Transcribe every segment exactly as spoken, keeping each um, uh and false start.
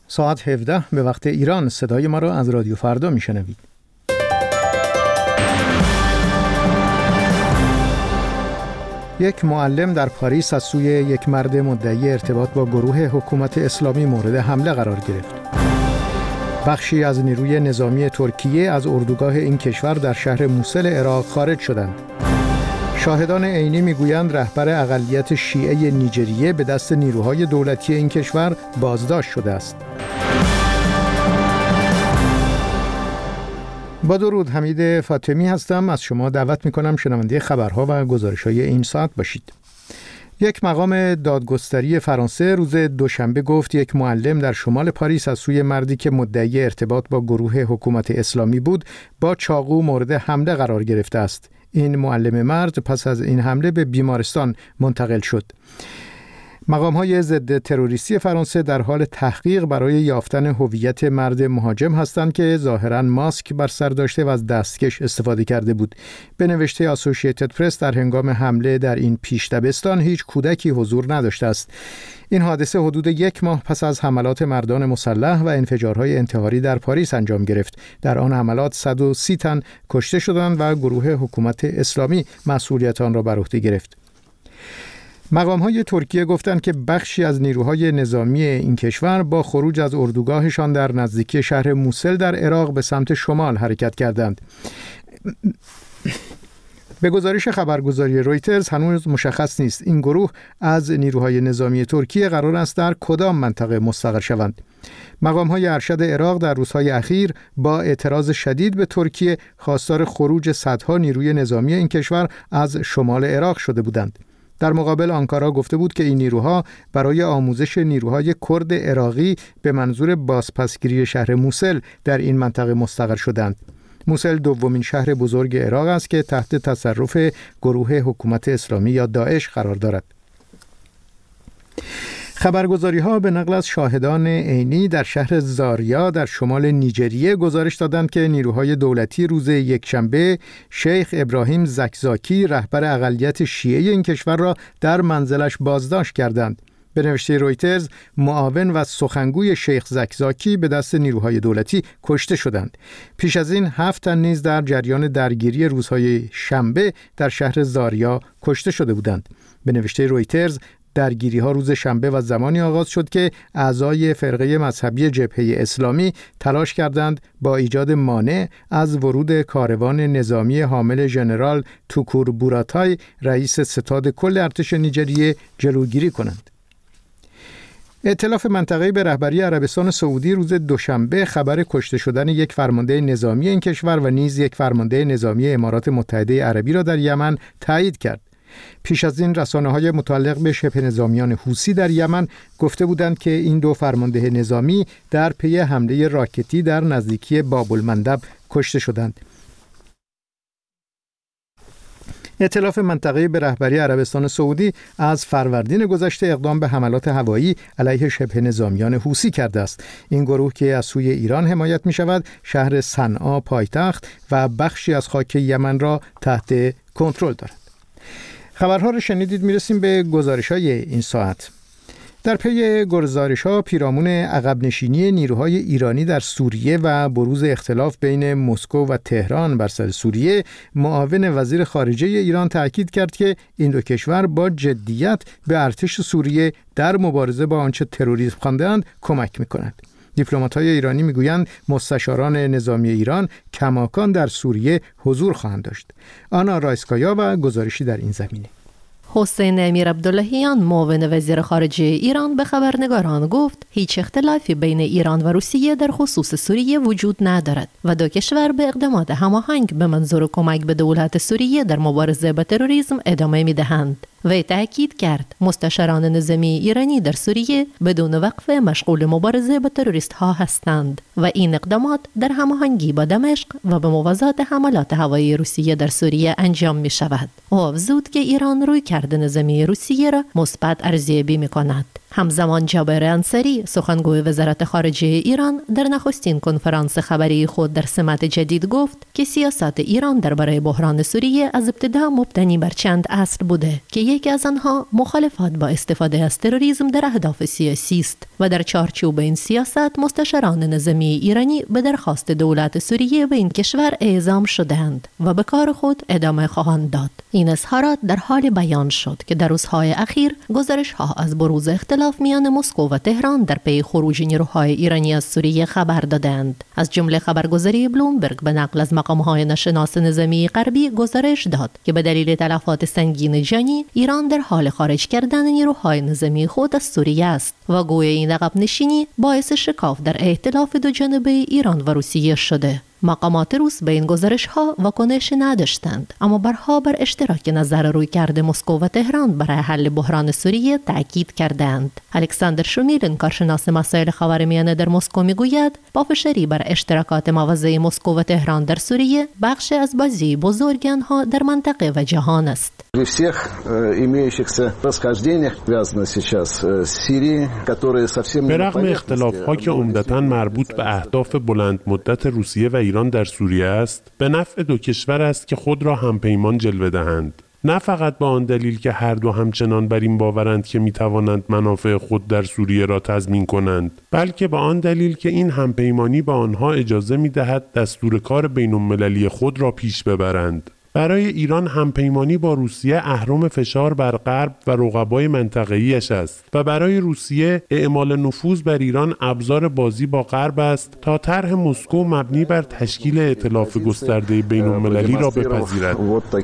ساعت هفده به وقت ایران صدای ما را از رادیو فردا میشنوید. یک معلم در پاریس از سوی یک مرد مدعی ارتباط با گروه حکومت اسلامی مورد حمله قرار گرفت. بخشی از نیروی نظامی ترکیه از اردوگاه این کشور در شهر موسل عراق خارج شدند. شاهدان عینی میگویند رهبر اقلیت شیعه نیجریه به دست نیروهای دولتی این کشور بازداشت شده است. با درود، حمید فاطمی هستم. از شما دعوت میکنم شنونده خبرها و گزارش‌های این ساعت باشید. یک مقام دادگستری فرانسه روز دوشنبه گفت یک معلم در شمال پاریس از سوی مردی که مدعی ارتباط با گروه حکومت اسلامی بود با چاقو مورد حمله قرار گرفته است. این معلم مرد پس از این حمله به بیمارستان منتقل شد. مقام‌های ضد تروریستی فرانسه در حال تحقیق برای یافتن هویت مرد مهاجم هستند که ظاهراً ماسک بر سر داشته و از دستکش استفاده کرده بود. به نوشته اسوسییتد پرس در هنگام حمله در این پیش دبستان هیچ کودکی حضور نداشته است. این حادثه حدود یک ماه پس از حملات مردان مسلح و انفجارهای انتحاری در پاریس انجام گرفت. در آن حملات صد و سی تن کشته شدند و گروه حکومت اسلامی مسئولیت آن را بر عهده گرفت. مقام‌های ترکیه گفتند که بخشی از نیروهای نظامی این کشور با خروج از اردوگاهشان در نزدیکی شهر موسل در عراق به سمت شمال حرکت کردند. به گزارش خبرگزاری رویترز هنوز مشخص نیست این گروه از نیروهای نظامی ترکیه قرار است در کدام منطقه مستقر شوند. مقام‌های ارشد عراق در روزهای اخیر با اعتراض شدید به ترکیه خواستار خروج صدها نیروی نظامی این کشور از شمال عراق شده بودند. در مقابل آنکارا گفته بود که این نیروها برای آموزش نیروهای کرد عراقی به منظور بازپسگیری شهر موسل در این منطقه مستقر شدند. موسل دومین شهر بزرگ عراق است که تحت تصرف گروه حکومت اسلامی یا داعش قرار دارد. خبرگزاری‌ها به نقل از شاهدان عینی در شهر زاریا در شمال نیجریه گزارش دادند که نیروهای دولتی روز یکشنبه شیخ ابراهیم زکزاکی رهبر اقلیت شیعه این کشور را در منزلش بازداشت کردند. به نوشته رویترز معاون و سخنگوی شیخ زکزاکی به دست نیروهای دولتی کشته شدند. پیش از این هفت تن نیز در جریان درگیری روزهای شنبه در شهر زاریا کشته شده بودند. به نوشته رویترز درگیری ها روز شنبه و زمانی آغاز شد که اعضای فرقه مذهبی جبهه اسلامی تلاش کردند با ایجاد مانع از ورود کاروان نظامی حامل ژنرال توکور بوراتای رئیس ستاد کل ارتش نیجریه جلوگیری کنند. ائتلاف منطقه‌ای به رهبری عربستان سعودی روز دوشنبه خبر کشته شدن یک فرمانده نظامی این کشور و نیز یک فرمانده نظامی امارات متحده عربی را در یمن تایید کرد. پیش از این رسانه‌های متعلق به شبه نظامیان حوثی در یمن گفته بودند که این دو فرمانده نظامی در پی حمله راکتی در نزدیکی باب المندب کشته شدند. ائتلاف منطقه‌ای به رهبری عربستان سعودی از فروردین گذشته اقدام به حملات هوایی علیه شبه نظامیان حوثی کرده است. این گروه که از سوی ایران حمایت می‌شود، شهر صنعا پایتخت و بخشی از خاک یمن را تحت کنترل دارد. خبرها رو شنیدید. میرسیم به گزارش‌های این ساعت. در پی گزارش‌ها پیرامون عقب نشینی نیروهای ایرانی در سوریه و بروز اختلاف بین مسکو و تهران بر سر سوریه، معاون وزیر خارجه ایران تاکید کرد که این دو کشور با جدیت به ارتش سوریه در مبارزه با آنچه تروریسم خوانده‌اند کمک می‌کند. دیپلمات‌های ایرانی میگویند مستشاران نظامی ایران کماکان در سوریه حضور خواهند داشت. آنا رایسکایا و گزارشی در این زمینه. حسین امیر عبداللهیان معاون وزیر خارجه ایران به خبرنگاران گفت هیچ اختلافی بین ایران و روسیه در خصوص سوریه وجود ندارد و دو کشور به اقدامات هماهنگ به منظور کمک به دولت سوریه در مبارزه با تروریسم ادامه می‌دهند. وی تاکید کرد مستشاران نظامی ایرانی در سوریه بدون وقفه مشغول مبارزه با تروریست ها هستند و این اقدامات در هماهنگی با دمشق و به موازات حملات هوایی روسیه در سوریه انجام می شود. او افزود که ایران روی کرد نظامی روسیه را مثبت ارزیابی می کند. همزمان جابر انصاری سخنگوی وزارت خارجه ایران در نخستین کنفرانس خبری خود در سمت جدید گفت که سیاست ایران درباره بحران سوریه از ابتدا مبتنی بر چند اصل بوده که یکی از آنها مخالفت با استفاده از تروریسم در اهداف سیاسی است و در چارچوب این سیاست مستشاران نظامی ایرانی به درخواست دولت سوریه به این کشور اعزام شدند و به کار خود ادامه خواهند داد. این اظهارات در حال بیان شد که در روزهای اخیر گزارش‌ها از بروز اختلاف میان مسکو و تهران در پی خروج نیروهای ایرانی از سوریه خبر دادند. از جمله خبرگزاری بلومبرگ به نقل از مقام‌های ناشناس نظامی غربی گزارش داد که به دلیل تلفات سنگین جانی ایران در حال خارج کردن نیروهای نظامی خود از سوریه است و گویا این عقب نشینی باعث شکاف در ائتلاف دو جانبه ایران و روسیه شده. مقامات روس به این گزارش‌ها واکنش نداشتند، اما برها بر اشتراک نظر رویکرد مسکو و تهران برای حل بحران سوریه تاکید کردند. الکساندر شومیلن، کارشناس مسائل خاورمیانه در مسکو، میگوید پافشاری بر اشتراکات موازی مسکو و تهران در سوریه بخشی از بازی بزرگ آنها در منطقه و جهان است. При всех имеющихся расхождениях связано сейчас с Сирией, которые совсем به رغم اختلاف‌ها که عمدتاً مربوط به اهداف بلند مدت روسیه و ایران در سوریه است، به نفع دو کشور است که خود را همپیمان جلوه دهند. نه فقط به آن دلیل که هر دو همچنان بر این باورند که می‌توانند منافع خود در سوریه را تضمین کنند، بلکه به آن دلیل که این همپیمانی به آنها اجازه می‌دهد دستور کار بین‌المللی خود را پیش ببرند. برای ایران همپیمانی با روسیه اهرم فشار بر غرب و رقبای منطقه‌ایش است و برای روسیه اعمال نفوذ بر ایران ابزار بازی با غرب است تا طرح مسکو مبنی بر تشکیل ائتلاف گسترده بین‌المللی را بپذیرد.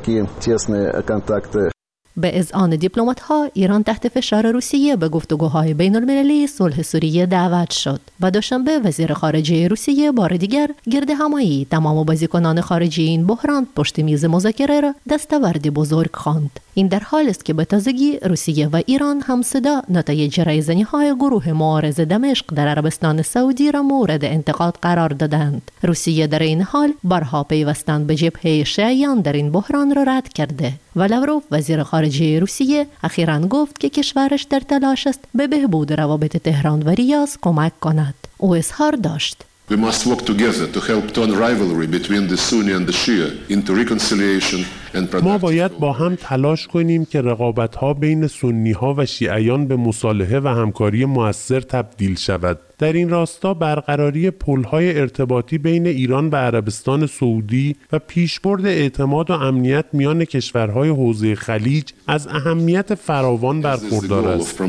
به اذعان دیپلمات‌ها ایران تحت فشار روسیه به گفتگوهای بین‌المللی صلح سوریه دعوت شد و دوشنبه وزیر خارجه روسیه بار دیگر گرد همایی تمام بازیکنان خارجی این بحران پشت میز مذاکره را دستاوردی بزرگ خواند. این در حالی است که به تازگی روسیه و ایران هم صدا نتایج رایزنی‌های گروه معارض دمشق در عربستان سعودی را مورد انتقاد قرار دادند. روسیه در این حال بارها پیوستن به جبهه شیعیان در این بحران را رد کرده و لاوروف وزیر خارجه روسیه اخیراً گفت که کشورش در تلاش است به بهبود روابط تهران و ریاض کمک کند. او اظهار داشت: We must work together to help turn rivalry between the Sunni and the Shia into reconciliation and productive. ما باید با هم تلاش کنیم که رقابت‌ها بین سنی‌ها و شیعیان به مصالحه و همکاری مؤثر تبدیل شود. در این راستا برقراری پل‌های ارتباطی بین ایران و عربستان سعودی و پیشبرد اعتماد و امنیت میان کشورهای حوزه خلیج از اهمیت فراوان برخوردار است.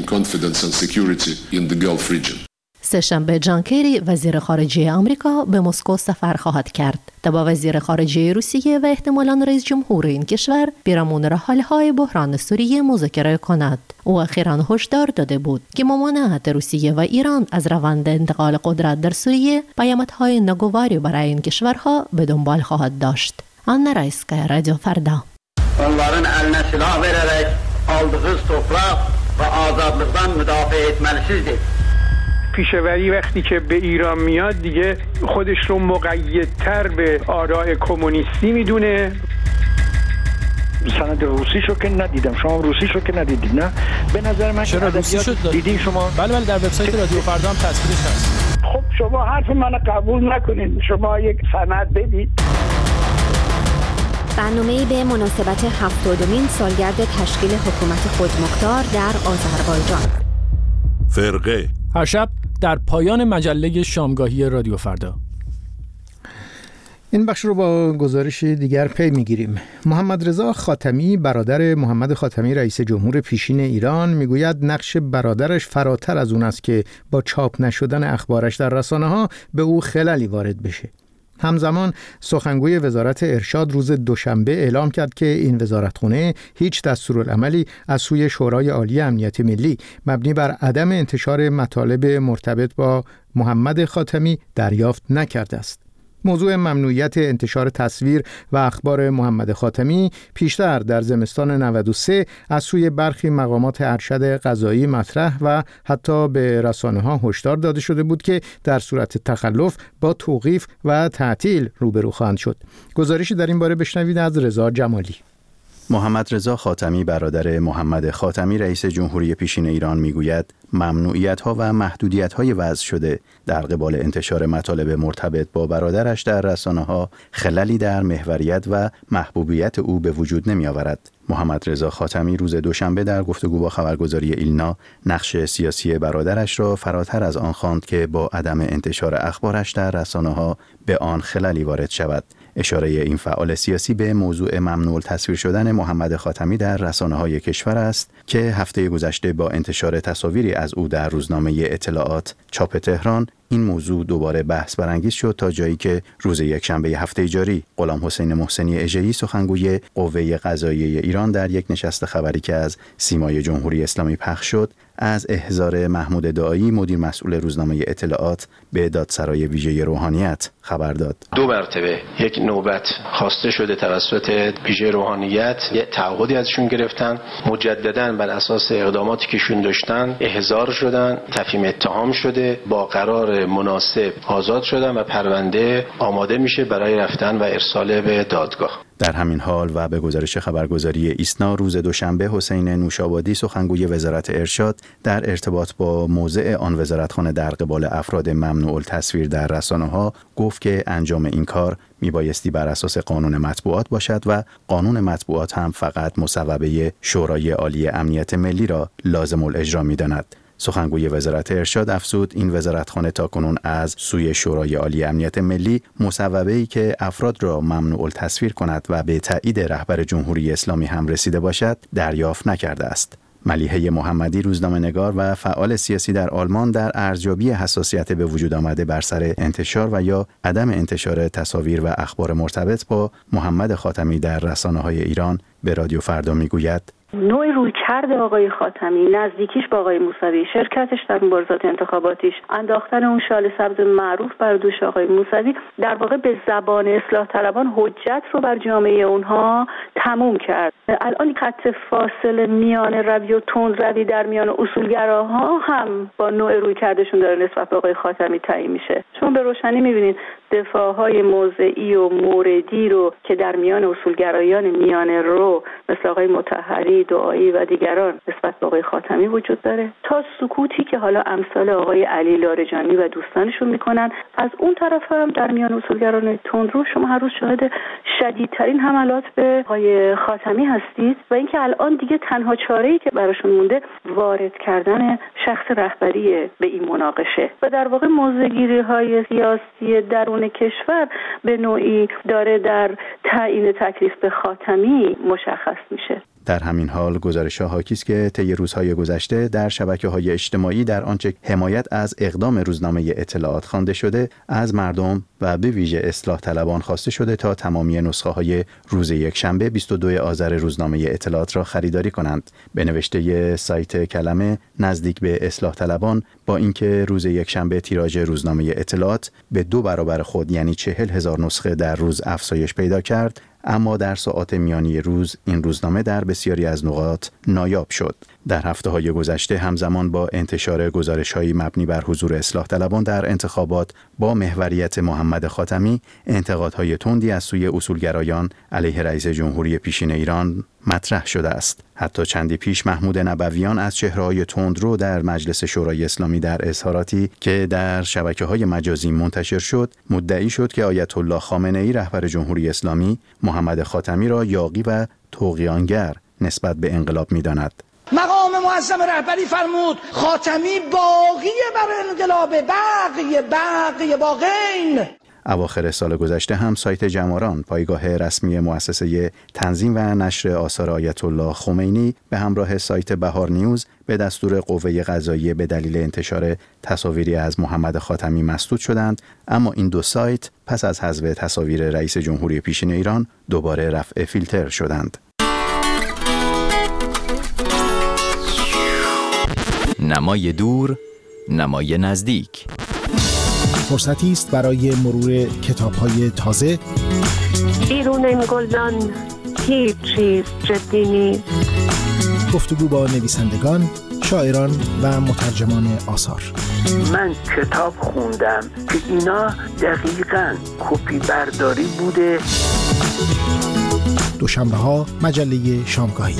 سه‌شنبه جان کری وزیر خارجه آمریکا به مسکو سفر خواهد کرد تا با وزیر خارجه روسیه و احتمالاً رئیس جمهور این کشور پیرامون حل‌های بحران سوریه مذاکره کند. او اخیراً هشدار داده بود که ممانعت روسیه و ایران از روند انتقال قدرت در سوریه پیامدهای ناگواری برای این کشورها به دنبال خواهد داشت. آن رایسکا، رادیو فردا. onların eline silah vererek aldığı toprak ve azadlıktan müdafaa etmelisizdir. پیشوری وقتی که به ایران میاد دیگه خودش رو مقیدتر به آراء کمونیستی میدونه. سند روسیشو که ندیدم، شما روسیشو که ندیدید؟ نه به نظر من چرا روسیشو دیدین شما؟ بله بله در وبسایت رادیو فردا هم تصویرش هست. خب شما حرف منو قبول نکنید، شما یک سند بدید. برنامه‌ای به مناسبت هفتادمین سالگرد تشکیل حکومت خودمختار در آذربایجان. فرقه هر شب در پایان مجله شامگاهی رادیو فردا. این بخش رو با گزارش دیگر پی میگیریم. محمد رضا خاتمی برادر محمد خاتمی رئیس جمهور پیشین ایران میگوید نقش برادرش فراتر از اون است که با چاپ نشدن اخبارش در رسانه‌ها به او خللی وارد بشه. همزمان سخنگوی وزارت ارشاد روز دوشنبه اعلام کرد که این وزارتخانه هیچ دستورالعملی از سوی شورای عالی امنیت ملی مبنی بر عدم انتشار مطالب مرتبط با محمد خاتمی دریافت نکرده است. موضوع ممنوعیت انتشار تصویر و اخبار محمد خاتمی پیشتر در زمستان نود و سه از سوی برخی مقامات ارشد قضایی مطرح و حتی به رسانه‌ها هشدار داده شده بود که در صورت تخلف با توقیف و تعطیل روبرو خواهند شد. گزارشی در این باره بشنوید از رضا جمالی. محمد رضا خاتمی برادر محمد خاتمی رئیس جمهوری پیشین ایران میگوید ممنوعیت‌ها و محدودیت‌های وضع شده در قبال انتشار مطالب مرتبط با برادرش در رسانه‌ها خللی در محوریت و محبوبیت او به وجود نمی‌آورد. محمد رضا خاتمی روز دوشنبه در گفتگو با خبرگزاری ایلنا نقش سیاسی برادرش را فراتر از آن خواند که با عدم انتشار اخبارش در رسانه‌ها به آن خللی وارد شود. اشاره این فعال سیاسی به موضوع ممنوع تصویر شدن محمد خاتمی در رسانه‌های کشور است که هفته گذشته با انتشار تصاویری از او در روزنامه اطلاعات چاپ تهران این موضوع دوباره بحث برانگیز شد تا جایی که روز یکشنبه هفته جاری غلام حسین محسنی اژه‌ای سخنگوی قوه قضاییه ایران در یک نشست خبری که از سیمای جمهوری اسلامی پخش شد از احضار محمود دعایی مدیر مسئول روزنامه اطلاعات به دادسرای ویژه روحانیت خبر داد. دو مرتبه یک نوبت خواسته شده توسط ویژه روحانیت، یک تعهدی ازشون گرفتن، مجددا بر اساس اقداماتی که شون داشتن احضار شدن، تفهیم اتهام شده، با قرار مناسب آزاد شدن و پرونده آماده میشه برای رفتن و ارسال به دادگاه. در همین حال و به گزارش خبرگزاری ایسنا روز دوشنبه حسین نوشابادی سخنگوی وزارت ارشاد در ارتباط با موضع آن وزارتخانه در قبال افراد ممنوع التصویر در رسانه‌ها گفت که انجام این کار میبایستی بر اساس قانون مطبوعات باشد و قانون مطبوعات هم فقط مصوبه شورای عالی امنیت ملی را لازم الاجرا می‌داند. سخنگوی وزارت ارشاد افزود این وزارتخانه تاکنون از سوی شورای عالی امنیت ملی مصوبه‌ای که افراد را ممنوع التصویر کند و به تایید رهبر جمهوری اسلامی هم رسیده باشد دریافت نکرده است. ملیحه محمدی روزنامه‌نگار و فعال سیاسی در آلمان در ارزیابی حساسیت به وجود آمده بر سر انتشار و یا عدم انتشار تصاویر و اخبار مرتبط با محمد خاتمی در رسانه‌های ایران به رادیو فردا میگوید نوع رویکرد آقای خاتمی، نزدیکیش با آقای موسوی، شرکتش در مبارزات انتخاباتیش، انداختن اون شال سبز معروف بر دوش آقای موسوی در واقع به زبان اصلاح طلبان حجت رو بر جامعه اونها تموم کرد. الان خط فاصله میان روی و تند روی در میان اصولگراها هم با نوع رویکردشون داره نسبت به آقای خاتمی تعیین میشه. چون به روشنی میبینید دفاعهای موضعی و موردی رو که در میان اصولگرایان میان رو مثل آقای مطهری، دعایی و دیگران نسبت به آقای خاتمی وجود داره، تا سکوتی که حالا امثال آقای علی لاریجانی و دوستانشون میکنن. از اون طرف هم در میان اصولگران تندرو شما هر روز شاهد شدیدترین حملات به آقای خاتمی هستید و اینکه الان دیگه تنها چاره‌ای که براشون مونده وارد کردن شخص رهبری به این مناقشه و در واقع موضع‌گیری‌های سیاسی درون کشور به نوعی داره در تعیین تکلیف به خاتمی مشخص میشه. در همین حال گزارش‌ها حاکی است که طی روزهای گذشته در شبکه‌های اجتماعی در آنچه حمایت از اقدام روزنامه اطلاعات خوانده شده از مردم و به ویژه اصلاح طلبان خواسته شده تا تمامی نسخه‌های روز یکشنبه بیست و دوم آذر روزنامه اطلاعات را خریداری کنند. به نوشته سایت کلمه نزدیک به اصلاح طلبان با اینکه روز یکشنبه تیراژ روزنامه اطلاعات به دو برابر خود یعنی چهل هزار نسخه در روز افزایش پیدا کرد، اما در ساعات میانی روز این روزنامه در بسیاری از نقاط نایاب شد. در هفته‌های گذشته همزمان با انتشار گزارش‌های مبنی بر حضور اصلاح طلبان در انتخابات با محوریت محمد خاتمی، انتقادهای تندی از سوی اصولگرایان علیه رئیس جمهوری پیشین ایران مطرح شده است. حتی چندی پیش محمود نبویان از چهره‌های تندرو در مجلس شورای اسلامی در اظهاراتی که در شبکه‌های مجازی منتشر شد، مدعی شد که آیت الله خامنه‌ای رهبر جمهوری اسلامی محمد خاتمی را یاغی و طغیانگر نسبت به انقلاب می‌داند. مقام معظم رهبری فرمود خاتمی باقی بر انقلاب، باقی باقی باقین. اواخر سال گذشته هم سایت جماران، پایگاه رسمی مؤسسه تنظیم و نشر آثار آیت الله خمینی به همراه سایت بهار نیوز به دستور قوه قضاییه به دلیل انتشار تصاویری از محمد خاتمی مسدود شدند، اما این دو سایت پس از حذف تصاویر رئیس جمهوری پیشین ایران دوباره رفع فیلتر شدند. نمای دور، نمای نزدیک. فرصتی است برای مرور کتاب‌های تازه. بیرون این گلدان هیچ چیز جدی نیست. گفتگو با نویسندگان، شاعران و مترجمان آثار. من کتاب خوندم که اینا دقیقاً کپی برداری بوده. دوشنبه ها مجله شامگاهی.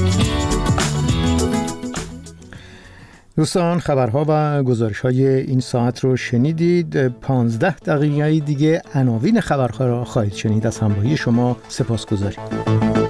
دوستان خبرها و گزارش‌های این ساعت رو شنیدید. پانزده دقیقه دیگه عناوین خبرها را خواهید شنید. از همراهی شما سپاسگزاریم.